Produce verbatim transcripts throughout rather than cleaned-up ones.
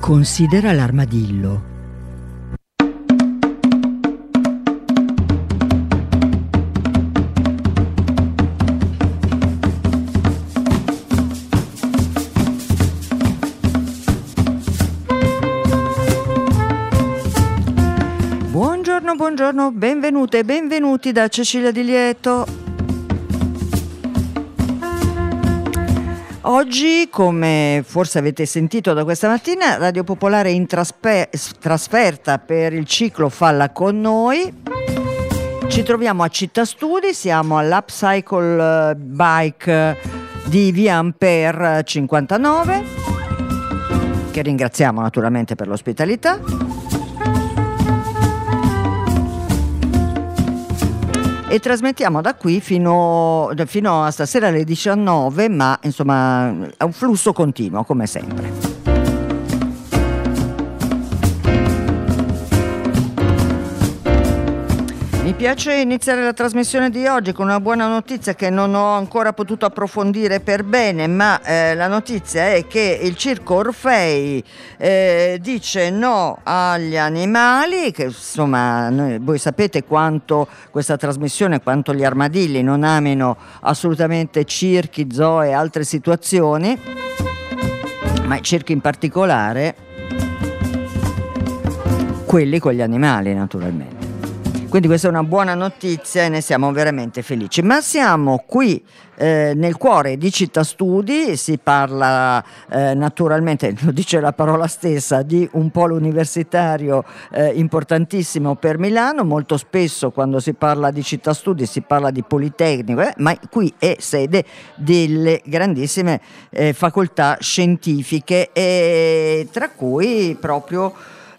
Considera l'armadillo. Buongiorno, buongiorno, benvenute e benvenuti da Cecilia Di Lieto. Oggi, come forse avete sentito da questa mattina, Radio Popolare è in traspe- trasferta per il ciclo Falla con noi. Ci troviamo a Città Studi, siamo all'Upcycle Bike di via Ampere cinquantanove, che ringraziamo naturalmente per l'ospitalità. E trasmettiamo da qui fino, fino a stasera alle diciannove, ma insomma è un flusso continuo come sempre. Mi piace iniziare la trasmissione di oggi con una buona notizia che non ho ancora potuto approfondire per bene, ma eh, la notizia è che il Circo Orfei eh, dice no agli animali, che insomma noi, voi sapete quanto questa trasmissione, quanto gli armadilli non amino assolutamente circhi, zoo e altre situazioni, ma i circhi in particolare, quelli con gli animali naturalmente. Quindi questa è una buona notizia e ne siamo veramente felici. Ma siamo qui eh, nel cuore di Città Studi, si parla eh, naturalmente, lo dice la parola stessa, di un polo universitario eh, importantissimo per Milano. Molto spesso quando si parla di Città Studi si parla di Politecnico, eh, ma qui è sede delle grandissime eh, facoltà scientifiche, e tra cui proprio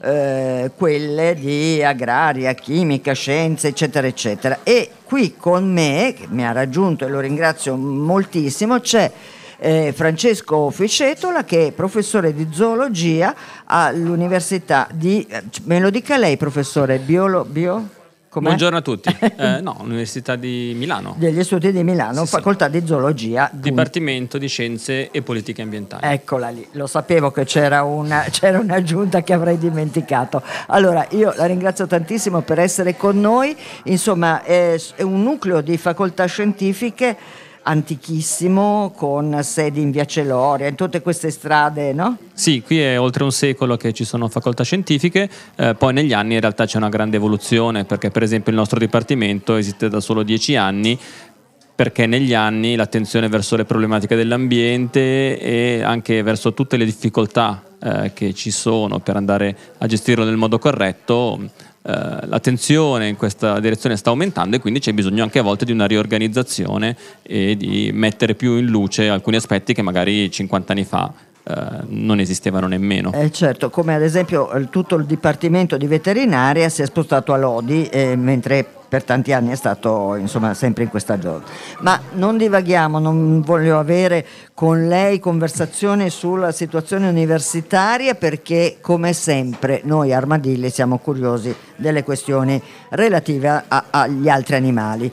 Eh, quelle di agraria, chimica, scienze, eccetera eccetera. E qui con me, che mi ha raggiunto e lo ringrazio moltissimo, c'è eh, Francesco Fiscetola, che è professore di zoologia all'università di, me lo dica lei professore, biolo, bio? Com'è? Buongiorno a tutti. Eh, no, Università di Milano. Degli studi di Milano, sì, facoltà sì. di zoologia. Dipartimento di Scienze e Politiche Ambientali. Eccola lì, lo sapevo che c'era una, c'era un'aggiunta che avrei dimenticato. Allora, io la ringrazio tantissimo per essere con noi. Insomma, è, è un nucleo di facoltà scientifiche antichissimo, con sedi in via Celoria, in tutte queste strade, no? Sì, qui è oltre un secolo che ci sono facoltà scientifiche, eh, poi negli anni in realtà c'è una grande evoluzione, perché per esempio il nostro dipartimento esiste da solo dieci anni, perché negli anni l'attenzione verso le problematiche dell'ambiente e anche verso tutte le difficoltà eh, che ci sono per andare a gestirlo nel modo corretto, Uh, l'attenzione in questa direzione sta aumentando, e quindi c'è bisogno anche a volte di una riorganizzazione e di mettere più in luce alcuni aspetti che magari cinquanta anni fa uh, non esistevano nemmeno. Eh certo, come ad esempio tutto il dipartimento di veterinaria si è spostato a Lodi, eh, mentre per tanti anni è stato insomma sempre in questa zona. Ma non divaghiamo, non voglio avere con lei conversazioni sulla situazione universitaria, perché come sempre noi armadilli siamo curiosi delle questioni relative a, a, agli altri animali.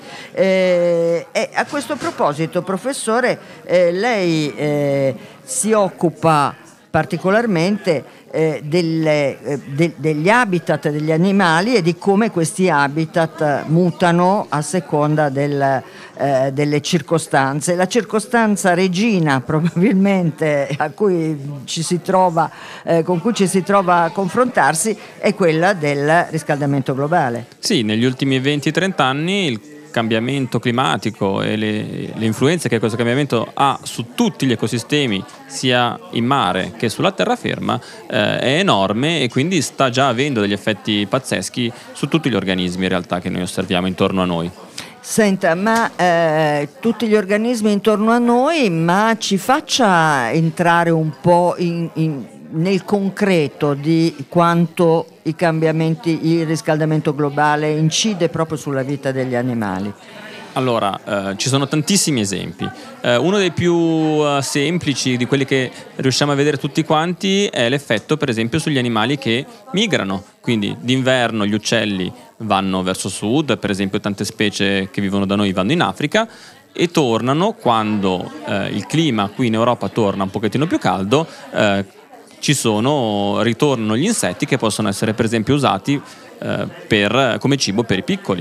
Eh, e a questo proposito, professore, eh, lei eh, si occupa particolarmente eh, delle, eh, de, degli habitat degli animali e di come questi habitat mutano a seconda del, eh, delle circostanze. La circostanza regina probabilmente a cui ci si trova, eh, con cui ci si trova a confrontarsi, è quella del riscaldamento globale. Sì, negli ultimi venti trenta anni il cambiamento climatico e le, le influenze che questo cambiamento ha su tutti gli ecosistemi, sia in mare che sulla terraferma, eh, è enorme, e quindi sta già avendo degli effetti pazzeschi su tutti gli organismi in realtà che noi osserviamo intorno a noi. Senta, ma eh, tutti gli organismi intorno a noi, ma ci faccia entrare un po' in, in, nel concreto di quanto i cambiamenti, il riscaldamento globale incide proprio sulla vita degli animali. Allora, eh, ci sono tantissimi esempi. Eh, uno dei più uh, semplici, di quelli che riusciamo a vedere tutti quanti, è l'effetto per esempio sugli animali che migrano. Quindi d'inverno gli uccelli vanno verso sud, per esempio tante specie che vivono da noi vanno in Africa, e tornano quando eh, il clima qui in Europa torna un pochettino più caldo, eh, ci sono, ritornano gli insetti che possono essere per esempio usati eh, per, come cibo per i piccoli.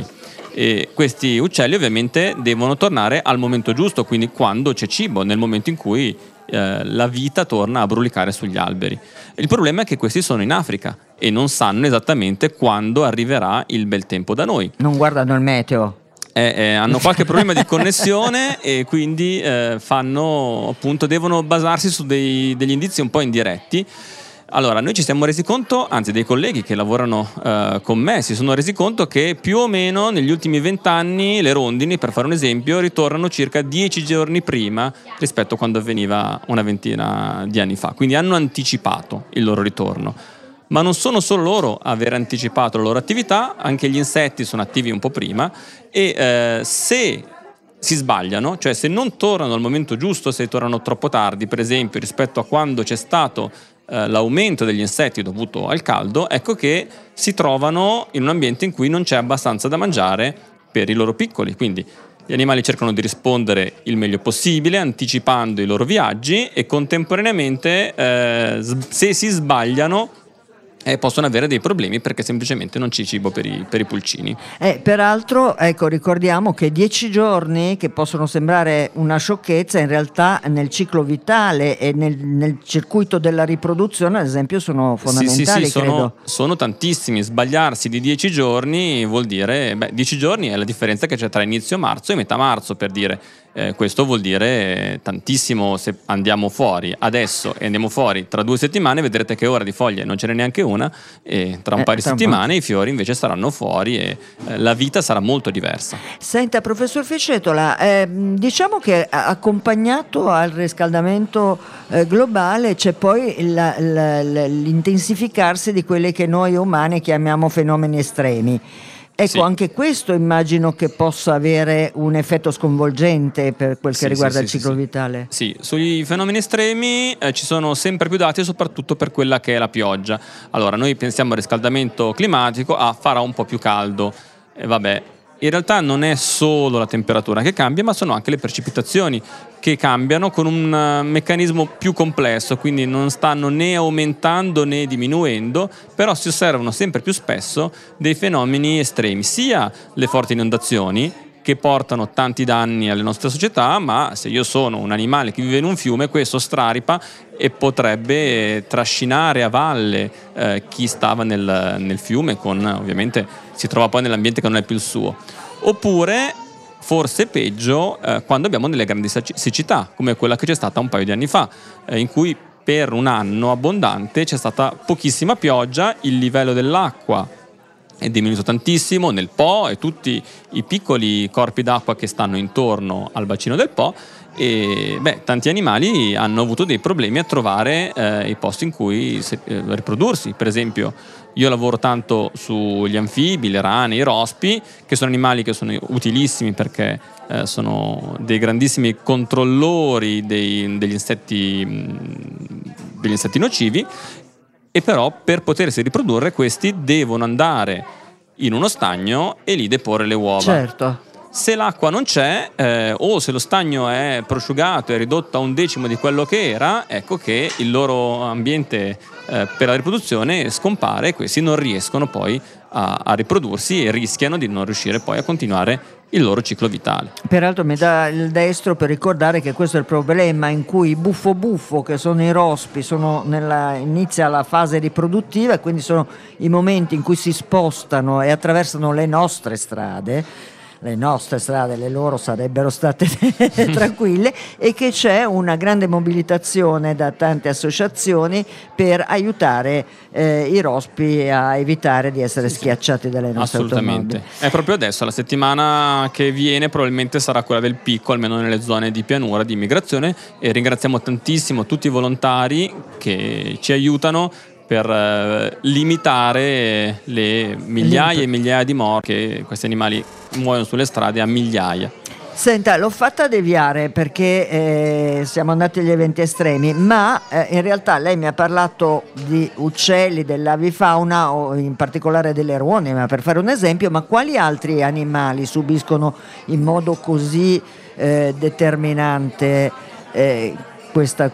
E questi uccelli ovviamente devono tornare al momento giusto, quindi quando c'è cibo, nel momento in cui eh, la vita torna a brulicare sugli alberi. Il problema è che questi sono in Africa e non sanno esattamente quando arriverà il bel tempo da noi. Non guardano il meteo. Eh, eh, hanno qualche problema di connessione e quindi eh, fanno, appunto, devono basarsi su dei, degli indizi un po' indiretti. Allora, noi ci siamo resi conto, anzi dei colleghi che lavorano eh, con me si sono resi conto che più o meno negli ultimi vent'anni le rondini, per fare un esempio, ritornano circa dieci giorni prima rispetto a quando avveniva una ventina di anni fa. Quindi hanno anticipato il loro ritorno. Ma non sono solo loro a aver anticipato la loro attività, anche gli insetti sono attivi un po' prima e eh, se si sbagliano, cioè se non tornano al momento giusto, se tornano troppo tardi, per esempio rispetto a quando c'è stato eh, l'aumento degli insetti dovuto al caldo, ecco che si trovano in un ambiente in cui non c'è abbastanza da mangiare per i loro piccoli. Quindi gli animali cercano di rispondere il meglio possibile, anticipando i loro viaggi e contemporaneamente eh, se si sbagliano Eh, possono avere dei problemi perché semplicemente non c'è cibo per i, per i pulcini. Eh, peraltro, ecco, ricordiamo che dieci giorni, che possono sembrare una sciocchezza, in realtà nel ciclo vitale e nel, nel circuito della riproduzione, ad esempio, sono fondamentali, sì, sì, sì, credo. Sono, sono tantissimi. Sbagliarsi di dieci giorni vuol dire, beh, dieci giorni è la differenza che c'è tra inizio marzo e metà marzo, per dire. Eh, questo vuol dire tantissimo se andiamo fuori adesso e andiamo fuori tra due settimane, vedrete che ora di foglie non ce n'è neanche una e tra un eh, paio di settimane i fiori invece saranno fuori e eh, la vita sarà molto diversa. Senta, professor Fiscetola, eh, diciamo che accompagnato al riscaldamento eh, globale c'è poi la, la, la, l'intensificarsi di quelli che noi umani chiamiamo fenomeni estremi. Ecco, sì. Anche questo immagino che possa avere un effetto sconvolgente per quel che sì, riguarda sì, il ciclo sì, vitale. Sì, sugli fenomeni estremi eh, ci sono sempre più dati, soprattutto per quella che è la pioggia. Allora, noi pensiamo al riscaldamento climatico, ah, farà un po' più caldo, e vabbè. In realtà non è solo la temperatura che cambia, ma sono anche le precipitazioni che cambiano con un meccanismo più complesso, quindi non stanno né aumentando né diminuendo, però si osservano sempre più spesso dei fenomeni estremi, sia le forti inondazioni che portano tanti danni alle nostre società, ma se io sono un animale che vive in un fiume, questo straripa e potrebbe trascinare a valle eh, chi stava nel, nel fiume, con ovviamente si trova poi nell'ambiente che non è più il suo. Oppure, forse peggio, eh, quando abbiamo delle grandi siccità, come quella che c'è stata un paio di anni fa, eh, in cui per un anno abbondante c'è stata pochissima pioggia, il livello dell'acqua è diminuito tantissimo nel Po e tutti i piccoli corpi d'acqua che stanno intorno al bacino del Po, e beh, tanti animali hanno avuto dei problemi a trovare eh, i posti in cui se, eh, riprodursi. Per esempio, io lavoro tanto sugli anfibi, le rane, i rospi, che sono animali che sono utilissimi perché eh, sono dei grandissimi controllori dei, degli insetti degli insetti nocivi. E però per potersi riprodurre questi devono andare in uno stagno e lì deporre le uova. Certo. Se l'acqua non c'è eh, o se lo stagno è prosciugato e ridotto a un decimo di quello che era, ecco che il loro ambiente eh, per la riproduzione scompare e questi non riescono poi a, a riprodursi e rischiano di non riuscire poi a continuare il loro ciclo vitale. Peraltro mi dà il destro per ricordare che questo è il problema in cui i buffo buffo, che sono i rospi, sono nella, inizia la fase riproduttiva e quindi sono i momenti in cui si spostano e attraversano le nostre strade. Le nostre strade, le loro sarebbero state tranquille, e che c'è una grande mobilitazione da tante associazioni per aiutare eh, i rospi a evitare di essere sì, schiacciati dalle nostre assolutamente. automobili. È proprio adesso, la settimana che viene probabilmente sarà quella del picco, almeno nelle zone di pianura, di immigrazione, e ringraziamo tantissimo tutti i volontari che ci aiutano per eh, limitare le migliaia e migliaia di morti che questi animali muoiono sulle strade a migliaia. Senta, l'ho fatta deviare perché eh, siamo andati agli eventi estremi, ma eh, in realtà lei mi ha parlato di uccelli, dell'avifauna o in particolare delle ruone, ma per fare un esempio, ma quali altri animali subiscono in modo così eh, determinante eh, questa,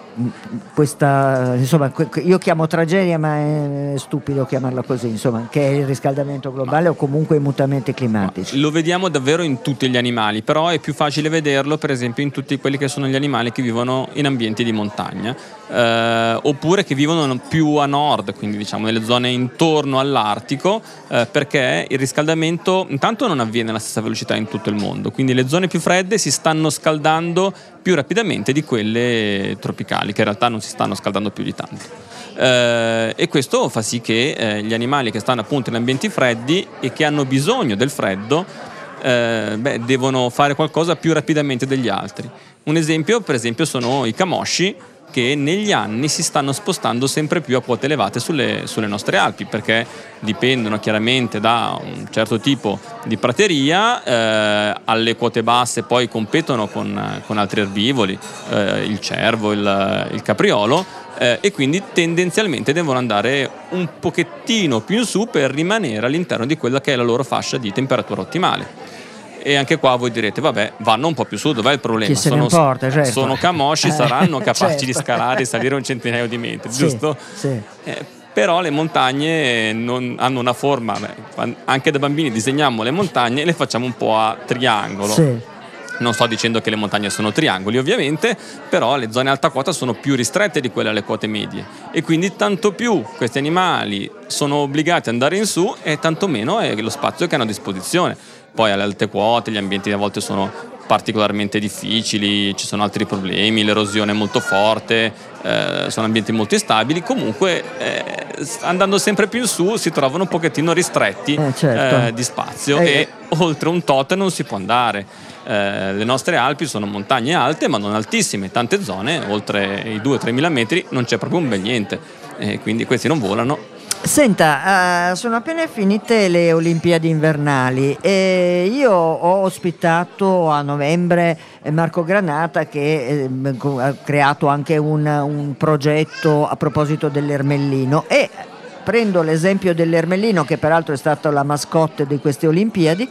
questa insomma, io chiamo tragedia, ma è stupido chiamarla così, insomma, che è il riscaldamento globale ma, o comunque i mutamenti climatici. Lo vediamo davvero in tutti gli animali, però è più facile vederlo per esempio in tutti quelli che sono gli animali che vivono in ambienti di montagna, eh, oppure che vivono più a nord, quindi diciamo nelle zone intorno all'Artico, eh, perché il riscaldamento intanto non avviene alla stessa velocità in tutto il mondo, quindi le zone più fredde si stanno scaldando più rapidamente di quelle tropicali, che in realtà non si stanno scaldando più di tanto. Eh, e questo fa sì che eh, gli animali che stanno appunto in ambienti freddi e che hanno bisogno del freddo eh, beh, devono fare qualcosa più rapidamente degli altri. Un esempio, per esempio, sono i camosci, che negli anni si stanno spostando sempre più a quote elevate sulle, sulle nostre Alpi, perché dipendono chiaramente da un certo tipo di prateria, eh, alle quote basse poi competono con, con altri erbivori, eh, il cervo, il, il capriolo, eh, e quindi tendenzialmente devono andare un pochettino più in su per rimanere all'interno di quella che è la loro fascia di temperatura ottimale. E anche qua voi direte, vabbè, vanno un po' più su, dov'è il problema? Chi se sono, ne importa, certo. sono camosci, saranno capaci certo. di scalare e salire un centinaio di metri, sì, giusto? Sì. Eh, però le montagne non hanno una forma, beh, anche da bambini disegniamo le montagne e le facciamo un po' a triangolo. Sì. Non sto dicendo che le montagne sono triangoli ovviamente, però le zone alta quota sono più ristrette di quelle alle quote medie e quindi tanto più questi animali sono obbligati ad andare in su e tanto meno è lo spazio che hanno a disposizione. Poi alle alte quote gli ambienti a volte sono particolarmente difficili, ci sono altri problemi, l'erosione è molto forte, eh, sono ambienti molto instabili, comunque eh, andando sempre più in su si trovano un pochettino ristretti eh, certo. eh, di spazio eh, e oltre un tot non si può andare. Eh, le nostre Alpi sono montagne alte ma non altissime, tante zone oltre i due tre mila metri non c'è proprio un bel niente, eh, quindi questi non volano. Senta, uh, sono appena finite le Olimpiadi invernali e io ho ospitato a novembre Marco Granata che eh, ha creato anche un, un progetto a proposito dell'ermellino e prendo l'esempio dell'ermellino, che peraltro è stata la mascotte di queste Olimpiadi,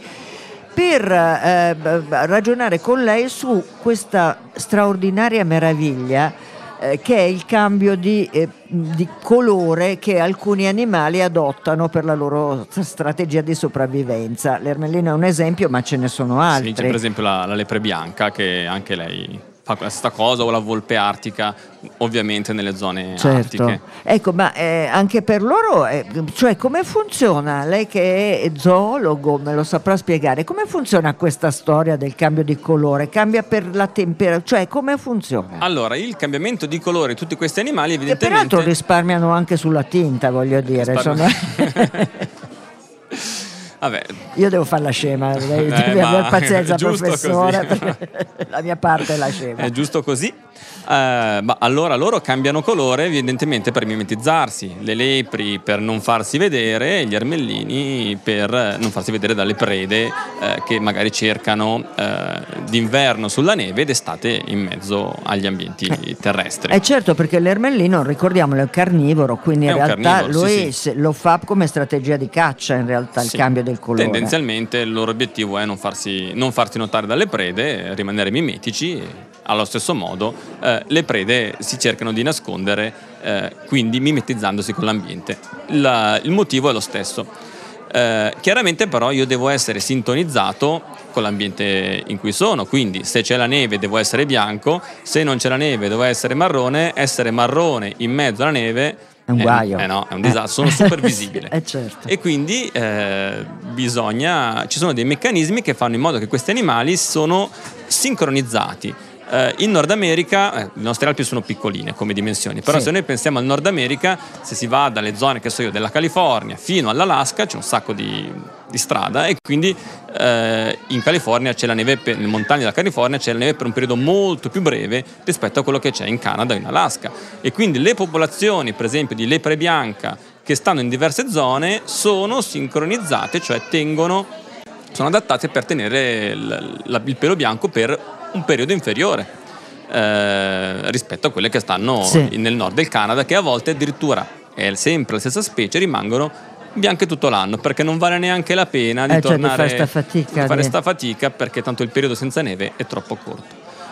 per eh, ragionare con lei su questa straordinaria meraviglia che è il cambio di, eh, di colore che alcuni animali adottano per la loro strategia di sopravvivenza. L'ermellino è un esempio, ma ce ne sono altri. Sì, c'è per esempio la, la lepre bianca, che anche lei fa questa cosa, o la volpe artica, ovviamente nelle zone certo. artiche. Ecco, ma eh, anche per loro, eh, cioè come funziona? Lei che è zoologo me lo saprà spiegare, come funziona questa storia del cambio di colore? Cambia per la temperatura, cioè come funziona? Allora, il cambiamento di colore di tutti questi animali che evidentemente... peraltro risparmiano anche sulla tinta, voglio dire. Sono... Vabbè. Io devo fare la scema, lei eh, deve avere pazienza, professore, perché la mia parte è la scema. È giusto così. Uh, ma allora loro cambiano colore evidentemente per mimetizzarsi, le lepri per non farsi vedere, gli ermellini per non farsi vedere dalle prede uh, che magari cercano uh, d'inverno sulla neve ed estate in mezzo agli ambienti eh, terrestri. Eh certo, perché l'ermellino, ricordiamolo, è un carnivoro, quindi in realtà lui sì, sì. lo fa come strategia di caccia, in realtà il sì. cambio del colore. Tendenzialmente il loro obiettivo è non farsi, non farsi notare dalle prede, rimanere mimetici. E allo stesso modo eh, le prede si cercano di nascondere, eh, quindi mimetizzandosi con l'ambiente. La, il motivo è lo stesso. Eh, chiaramente però io devo essere sintonizzato con l'ambiente in cui sono, quindi se c'è la neve devo essere bianco, se non c'è la neve devo essere marrone, essere marrone in mezzo alla neve è un guaio. Eh, eh no, è un disastro, sono super visibile. eh certo. E quindi eh, bisogna, ci sono dei meccanismi che fanno in modo che questi animali sono sincronizzati. Uh, in Nord America, eh, le nostre Alpi sono piccoline come dimensioni, però sì. se noi pensiamo al Nord America, se si va dalle zone che so io della California fino all'Alaska c'è un sacco di, di strada e quindi eh, in California c'è la neve, per, nelle montagne della California c'è la neve per un periodo molto più breve rispetto a quello che c'è in Canada o in Alaska e quindi le popolazioni per esempio di lepre bianca che stanno in diverse zone sono sincronizzate, cioè tengono, sono adattate per tenere il, la, il pelo bianco per un periodo inferiore eh, rispetto a quelle che stanno sì. nel nord del Canada, che a volte addirittura è sempre la stessa specie, rimangono bianche tutto l'anno perché non vale neanche la pena di eh, tornare cioè di fare sta fatica, di fare di... sta fatica perché tanto il periodo senza neve è troppo corto.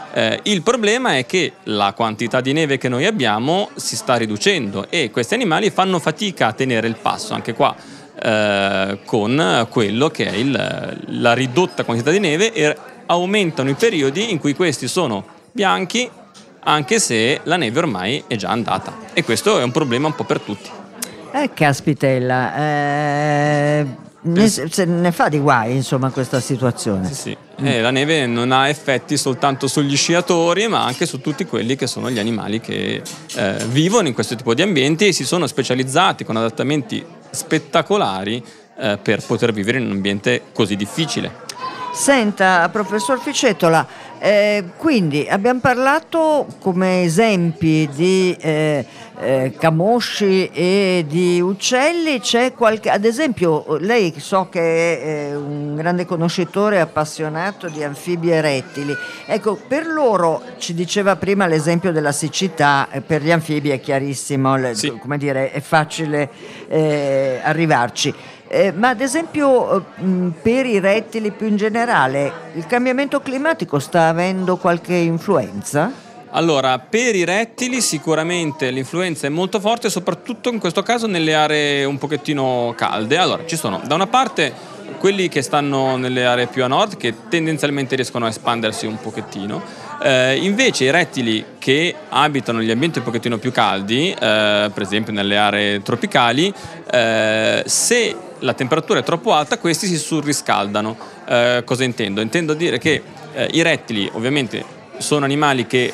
Eh, il problema è che la quantità di neve che noi abbiamo si sta riducendo e questi animali fanno fatica a tenere il passo, anche qua, eh, con quello che è il, la ridotta quantità di neve, e aumentano i periodi in cui questi sono bianchi, anche se la neve ormai è già andata, e questo è un problema un po' per tutti. Eh, caspitella, eh, ne, se ne fa di guai, insomma, questa situazione. Sì, sì. Eh, la neve non ha effetti soltanto sugli sciatori, ma anche su tutti quelli che sono gli animali che eh, vivono in questo tipo di ambienti e si sono specializzati con adattamenti spettacolari eh, per poter vivere in un ambiente così difficile. Senta, professor Ficettola, eh, quindi abbiamo parlato come esempi di eh, eh, camosci e di uccelli. C'è qualche, ad esempio, lei so che è eh, un grande conoscitore appassionato di anfibi e rettili. Ecco, per loro, ci diceva prima l'esempio della siccità, eh, per gli anfibi è chiarissimo, le, Sì. come dire, è facile eh, arrivarci. Eh, ma ad esempio eh, mh, per i rettili più in generale il cambiamento climatico sta avendo qualche influenza? Allora, per i rettili sicuramente l'influenza è molto forte, soprattutto in questo caso nelle aree un pochettino calde. Allora, ci sono da una parte quelli che stanno nelle aree più a nord, che tendenzialmente riescono a espandersi un pochettino. Eh, invece i rettili che abitano gli ambienti un pochettino più caldi, eh, per esempio nelle aree tropicali, eh, se la temperatura è troppo alta, questi si surriscaldano. Eh, cosa intendo? Intendo dire che eh, i rettili ovviamente sono animali che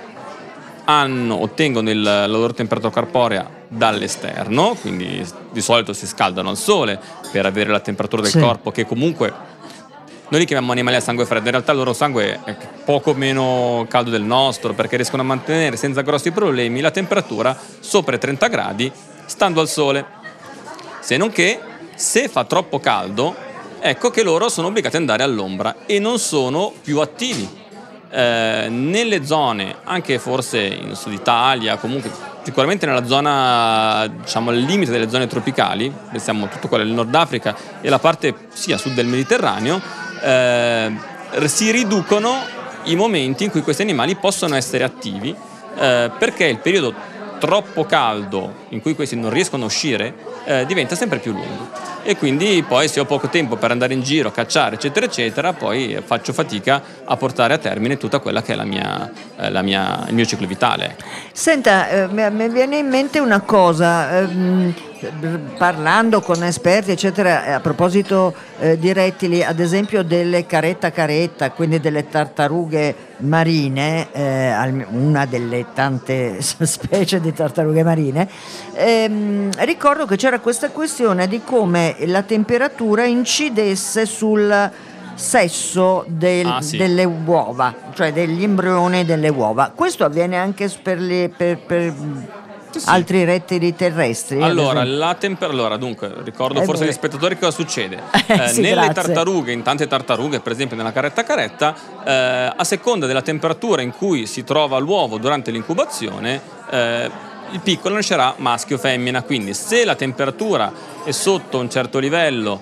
hanno, ottengono il, la loro temperatura corporea dall'esterno, quindi di solito si scaldano al sole per avere la temperatura del Sì. corpo, che comunque noi li chiamiamo animali a sangue freddo, in realtà il loro sangue è poco meno caldo del nostro, perché riescono a mantenere senza grossi problemi la temperatura sopra i trenta gradi stando al sole. Se non che, se fa troppo caldo, ecco che loro sono obbligati ad andare all'ombra e non sono più attivi. Eh, nelle zone, anche forse in Sud Italia, comunque sicuramente nella zona, diciamo al limite delle zone tropicali, pensiamo a tutto quello del Nord Africa e la parte sia a sud del Mediterraneo, eh, si riducono i momenti in cui questi animali possono essere attivi, eh, perché il periodo troppo caldo in cui questi non riescono a uscire eh, diventa sempre più lungo, e quindi poi se ho poco tempo per andare in giro, cacciare eccetera eccetera, poi faccio fatica a portare a termine tutta quella che è la mia, eh, la mia, il mio ciclo vitale. Senta, eh, mi mi viene in mente una cosa, ehm, parlando con esperti eccetera, a proposito eh, di rettili, ad esempio delle caretta caretta, quindi delle tartarughe marine, eh, al- una delle tante specie di tartarughe marine, ehm, ricordo che c'era questa questione di come la temperatura incidesse sul sesso del- Ah, sì. delle uova, cioè degli embrioni delle uova. Questo avviene anche per, le- per- per Sì, sì. altri rettili terrestri? ad Allora, esempio? la temper- allora, dunque, ricordo Eh, forse beh. agli spettatori cosa succede. Eh, Eh, sì, nelle grazie. tartarughe, in tante tartarughe, per esempio nella caretta caretta, eh, a seconda della temperatura in cui si trova l'uovo durante l'incubazione, eh, il piccolo nascerà maschio o femmina. Quindi se la temperatura è sotto un certo livello,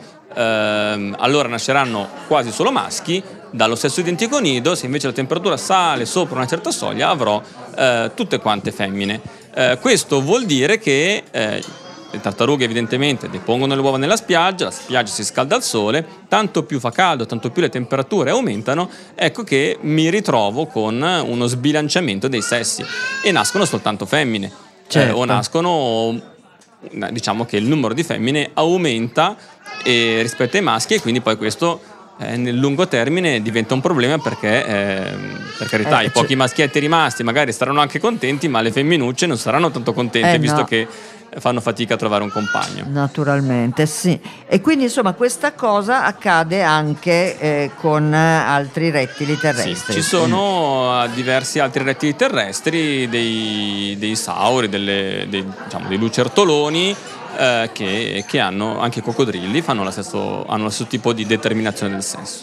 ehm, allora nasceranno quasi solo maschi. Dallo stesso identico nido, se invece la temperatura sale sopra una certa soglia, avrò eh, tutte quante femmine. Eh, questo vuol dire che eh, le tartarughe evidentemente depongono le uova nella spiaggia, la spiaggia si scalda al sole, tanto più fa caldo, tanto più le temperature aumentano, ecco che mi ritrovo con uno sbilanciamento dei sessi e nascono soltanto femmine. Certo. Eh, o nascono, diciamo che il numero di femmine aumenta eh, rispetto ai maschi, e quindi poi questo eh, nel lungo termine diventa un problema, perché eh, per carità Eh, i pochi cioè- maschietti rimasti magari saranno anche contenti, ma le femminucce non saranno tanto contente, Eh, visto no. che fanno fatica a trovare un compagno. Naturalmente, sì. E quindi insomma questa cosa accade anche eh, con eh, altri rettili Sì, terrestri. ci sono eh, diversi altri rettili terrestri, dei, dei sauri, delle- dei, diciamo, dei lucertoloni, eh, che, che hanno anche i coccodrilli, fanno lo stesso, hanno lo stesso tipo di determinazione del sesso.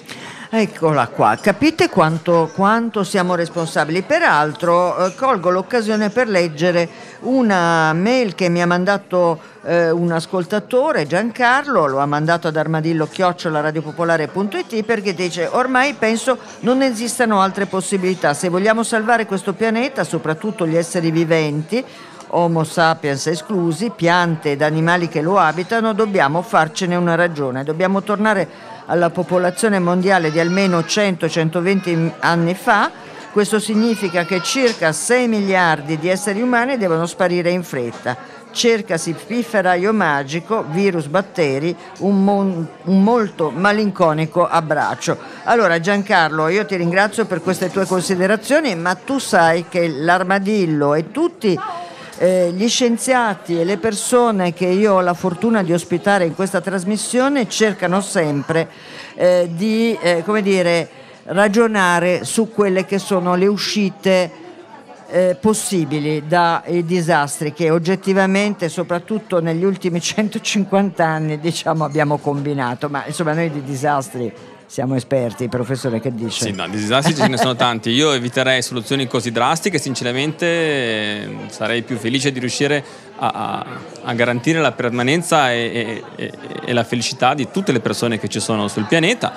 Eccola qua, capite quanto, quanto siamo responsabili. Peraltro eh, colgo l'occasione per leggere una mail che mi ha mandato eh, un ascoltatore, Giancarlo, lo ha mandato ad armadillo chiocciola radiopopolare punto it, perché dice: ormai penso non esistano altre possibilità, se vogliamo salvare questo pianeta, soprattutto gli esseri viventi, Homo sapiens esclusi, piante ed animali che lo abitano, dobbiamo farcene una ragione, dobbiamo tornare alla popolazione mondiale di almeno cento centoventi anni fa. Questo significa che circa sei miliardi di esseri umani devono sparire in fretta. Cercasi pifferaio magico, virus, batteri, un, mon- un molto malinconico abbraccio. Allora Giancarlo, io ti ringrazio per queste tue considerazioni, ma tu sai che l'Armadillo e tutti Eh, gli scienziati e le persone che io ho la fortuna di ospitare in questa trasmissione cercano sempre eh, di eh, come dire, ragionare su quelle che sono le uscite eh, possibili dai disastri che oggettivamente, soprattutto negli ultimi centocinquanta anni, diciamo, abbiamo combinato. Ma insomma, noi di disastri siamo esperti, professore, che dice? Sì, no, di disastri ce ne sono tanti. Io eviterei soluzioni così drastiche, sinceramente eh, sarei più felice di riuscire a, a, a garantire la permanenza e, e, e la felicità di tutte le persone che ci sono sul pianeta.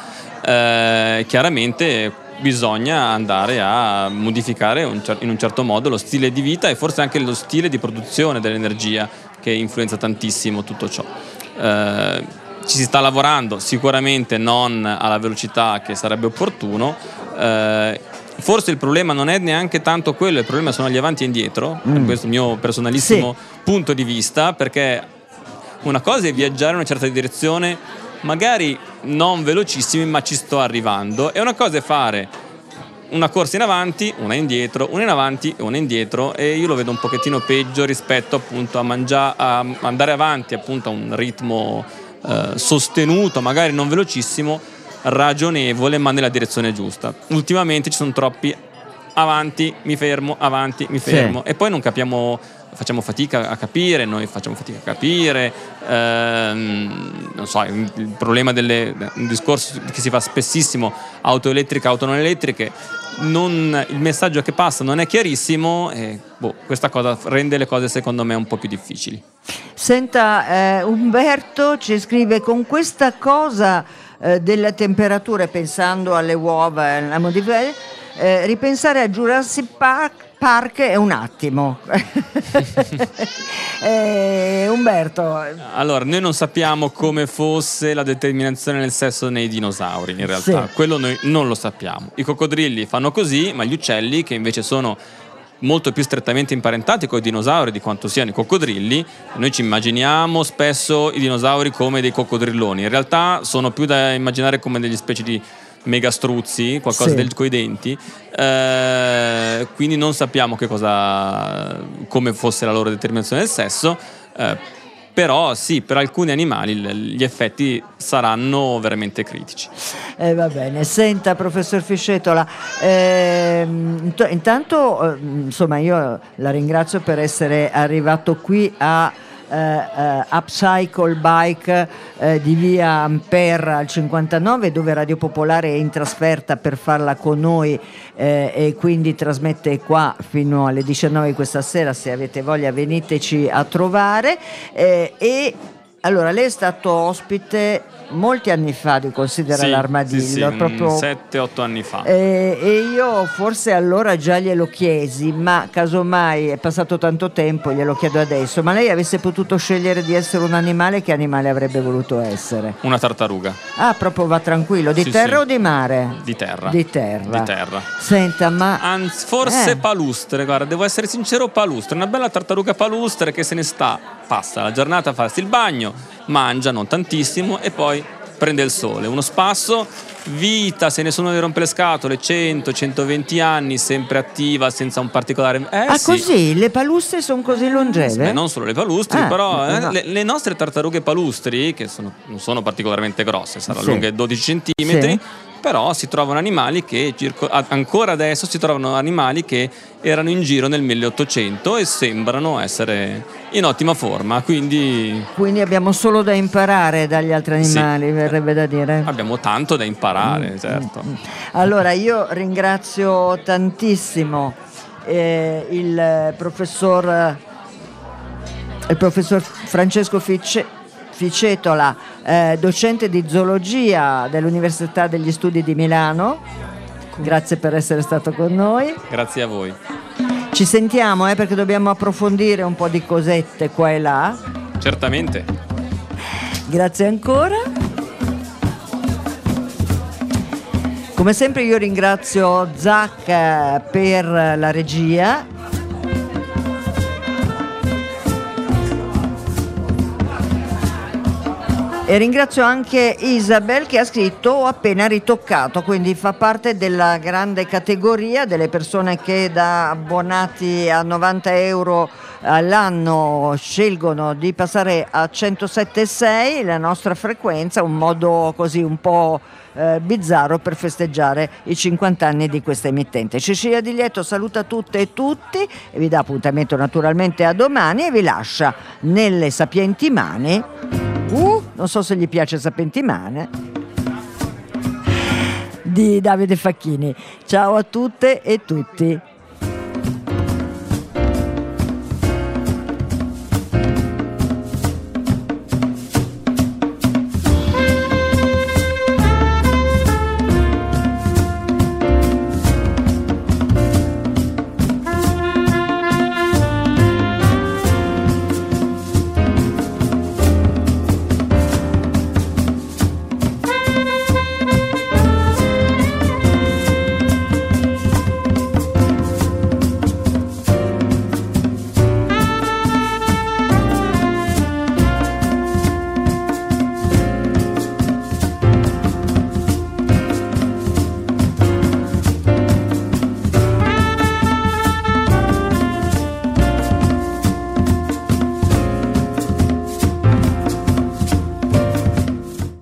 Eh, chiaramente bisogna andare a modificare un cer- in un certo modo lo stile di vita e forse anche lo stile di produzione dell'energia, che influenza tantissimo tutto ciò. Eh, Ci si sta lavorando, sicuramente non alla velocità che sarebbe opportuno. Eh, forse il problema non è neanche tanto quello, il problema sono gli avanti e indietro, mm. questo è il mio personalissimo sì. punto di vista, perché una cosa è viaggiare in una certa direzione, magari non velocissimi, ma ci sto arrivando, e una cosa è fare una corsa in avanti, una indietro, una in avanti e una indietro, e io lo vedo un pochettino peggio rispetto appunto a, mangiare, a andare avanti appunto a un ritmo Uh, sostenuto, magari non velocissimo, ragionevole, ma nella direzione giusta. Ultimamente ci sono troppi avanti, mi fermo, avanti, mi fermo, sì. E poi non capiamo, facciamo fatica a capire, noi facciamo fatica a capire, ehm, non so, il, il problema delle, un discorso che si fa spessissimo, auto elettriche, auto non elettriche, non, il messaggio che passa non è chiarissimo e boh, questa cosa rende le cose secondo me un po' più difficili. Senta, eh, Umberto ci scrive: con questa cosa eh, delle temperature, pensando alle uova, alla modifica, eh, ripensare a Jurassic Park, Park è un attimo. eh, Umberto. Allora, noi non sappiamo come fosse la determinazione del sesso nei dinosauri, in realtà. Sì. Quello noi non lo sappiamo. I coccodrilli fanno così, ma gli uccelli, che invece sono molto più strettamente imparentati con i dinosauri di quanto siano i coccodrilli, noi ci immaginiamo spesso i dinosauri come dei coccodrilloni, in realtà sono più da immaginare come delle specie di megastruzzi, qualcosa sì. del coi denti, eh, quindi non sappiamo che cosa, come fosse la loro determinazione del sesso, eh, però sì, per alcuni animali gli effetti saranno veramente critici. Eh, va bene, senta professor Fiscetola, eh, intanto eh, insomma io la ringrazio per essere arrivato qui a Uh, uh, Upcycle Bike uh, di via Ampere al cinquantanove, dove Radio Popolare è in trasferta per farla con noi, uh, e quindi trasmette qua fino alle diciannove questa sera. Se avete voglia veniteci a trovare. Uh, e allora, lei è stato ospite molti anni fa di Considera sì, l'Armadillo, sì, sì, proprio sette otto anni fa, eh, e io forse allora già glielo chiesi, ma casomai è passato tanto tempo, glielo chiedo adesso: ma lei avesse potuto scegliere di essere un animale, che animale avrebbe voluto essere? Una tartaruga. Ah, proprio va tranquillo, di sì, terra sì. o di mare? Di terra. Di terra. Di terra. Senta, ma anzi, forse eh. palustre, guarda, devo essere sincero, palustre, una bella tartaruga palustre che se ne sta, passa la giornata a farsi il bagno, mangia non tantissimo e poi prende il sole, uno spasso, vita, se nessuno le rompe le scatole, cento centoventi anni, sempre attiva, senza un particolare... Eh, ah, sì. Così? Le palustre sono così longeve? Beh, non solo le palustri, ah, però eh, no. le, le nostre tartarughe palustri, che sono, non sono particolarmente grosse, saranno sì. lunghe dodici centimetri, sì. però si trovano animali che circo- ancora adesso si trovano animali che erano in giro nel milleottocento e sembrano essere in ottima forma, quindi quindi abbiamo solo da imparare dagli altri animali, sì, verrebbe da dire. Abbiamo tanto da imparare, mm, certo. Mm, mm. Allora io ringrazio tantissimo eh, il professor il professor Francesco Fice Ficetola, eh, docente di zoologia dell'Università degli Studi di Milano. Grazie per essere stato con noi. Grazie a voi. Ci sentiamo eh, perché dobbiamo approfondire un po' di cosette qua e là. Certamente. Grazie ancora. Come sempre io ringrazio Zach per la regia. E ringrazio anche Isabel che ha scritto "ho appena ritoccato", quindi fa parte della grande categoria delle persone che da abbonati a novanta euro all'anno scelgono di passare a centosette virgola sei, la nostra frequenza, un modo così un po' eh, bizzarro per festeggiare i cinquanta anni di questa emittente. Cecilia Di Lieto saluta tutte e tutti e vi dà appuntamento naturalmente a domani e vi lascia nelle sapienti mani. Uh, non so se gli piace Sapienti Mani di Davide Facchini. Ciao a tutte e tutti.